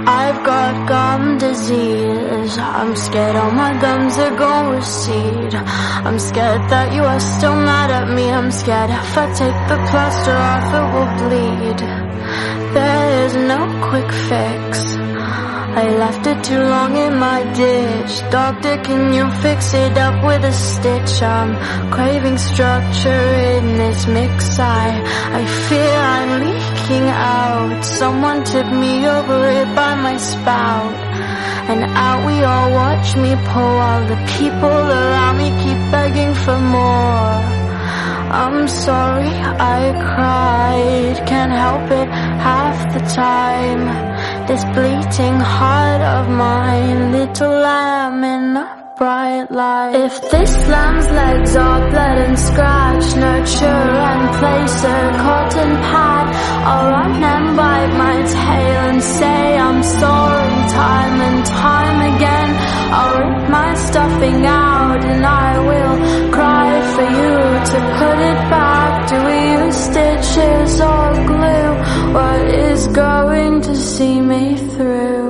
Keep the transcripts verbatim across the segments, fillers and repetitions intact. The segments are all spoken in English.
I've got gum disease. I'm scared all my gums are gonna recede. I'm scared that you are still mad at me. I'm scared if I take the plaster off it will bleed. There is no quick fix. I left it too long in my ditch. Doctor, can you fix it up with a stitch? I'm craving structure in this mix. I, I fear I'm leaking out. Someone tip me over it by my spout. And out we all watch me pour while the people around me keep begging for more. I'm sorry I cried, can't help it half the time. This bleating heart of mine, little lamb in a bright light. If this lamb's legs are bled and scratched, nurture and place a cotton pad. I'll run and bite my tail and say I'm sorry time and time again. I'll rip my stuffing out and I will cry for you to put it back. Do we use stitches or glue? What is going to see me through?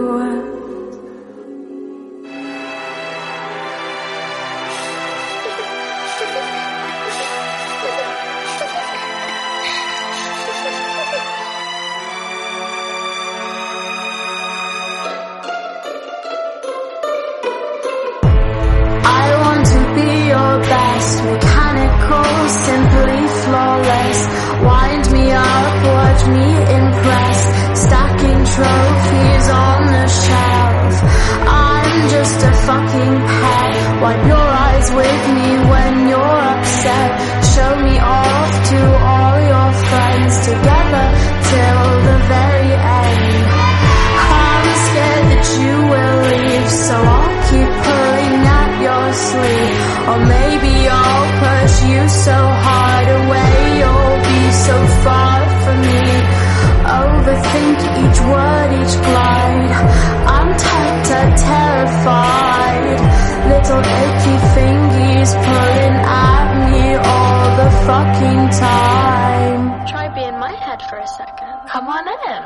Mechanical, simply flawless. Wind me up, watch me impress. Stacking trophies on the shelf. I'm just a fucking pet. Wipe your eyes with me when you're upset. Show me off to all your friends together till the very end. I'm scared that you will leave, so I'll keep pulling at your sleeve. Or maybe I'll push you so hard away, you'll be so far from me. Overthink each word, each glide. I'm tighter, terrified. Little achy fingies pulling at me all the fucking time. Try being my head for a second. Come on in.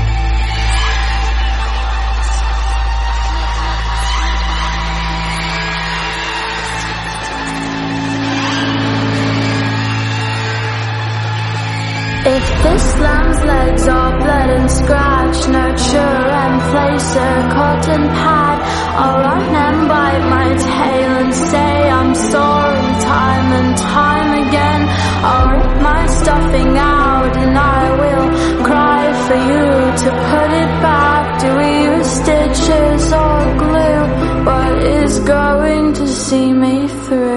If this lamb's legs are bled and scratched, nurture and place a cotton pad. I'll run and bite my tail and say I'm sorry time and time again. I'll rip my stuffing out and I will cry for you to put it back. Do we use stitches or glue? What is going to see me through?